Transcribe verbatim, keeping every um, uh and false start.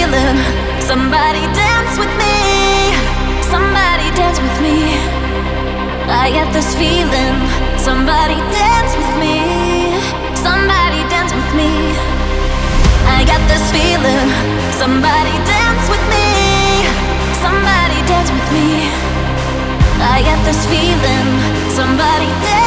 feeling. Somebody dance with me. Somebody dance with me. I get this feeling. Somebody dance with me. Somebody dance with me. I got this feeling. Somebody dance with me. Somebody dance with me. I got this feeling. Somebody dance.